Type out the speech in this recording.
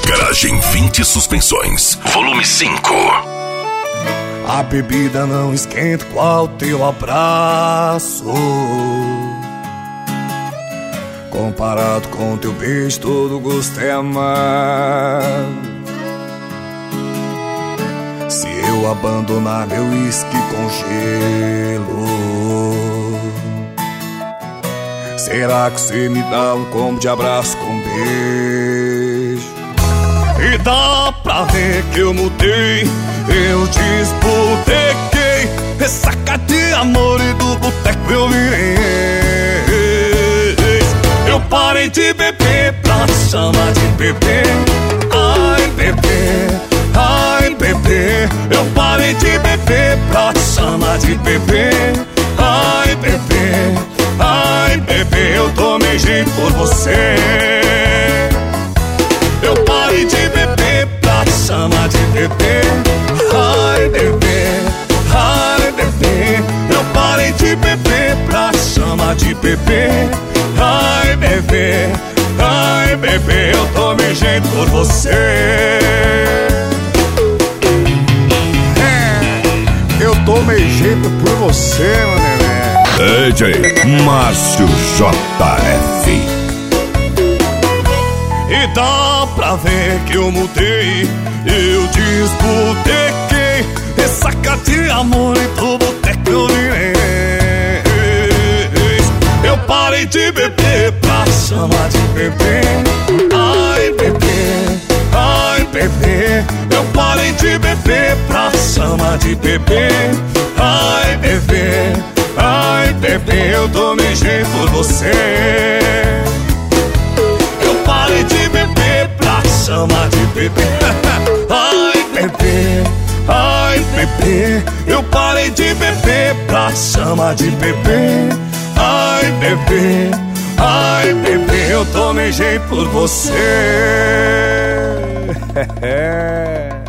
Garagem 20 Suspensões, volume 5. A bebida não esquenta qual teu abraço. Comparado com teu beijo, todo gosto é amargo. Se eu abandonar meu uísque com gelo, será que você me dá um combo de abraço com beijo? E dá pra ver que eu mudei, eu disputequei, ressaca de amor e do boteco eu virei. Eu parei de beber pra te chamar de bebê. Ai bebê, ai bebê. Eu parei de beber pra te chamar de bebê. Ai bebê, ai bebê. Eu tomei jeito por você. Eu parei de beber pra te chamar de bebê. Ai bebê, ai bebê. Eu parei de beber pra te chamar de bebê. Ai bebê, ai bebê. Eu tomei jeito por você. Eu tomei jeito por você, meu neném. DJ Márcio JF. E dá pra ver que eu mudei, eu disputequei, ressaca de amor e do boteco eu virei. Eu parei de beber pra chamar de bebê. Ai bebê, ai bebê. Eu parei de beber pra chamar de bebê. Ai bebê, ai bebê. Eu tomei jeito por você. Eu parei de beber pra chamar de bebê. Ai bebê, ai bebê. Eu parei de beber pra chamar de bebê. Ai bebê, ai bebê. Eu tomei jeito por você.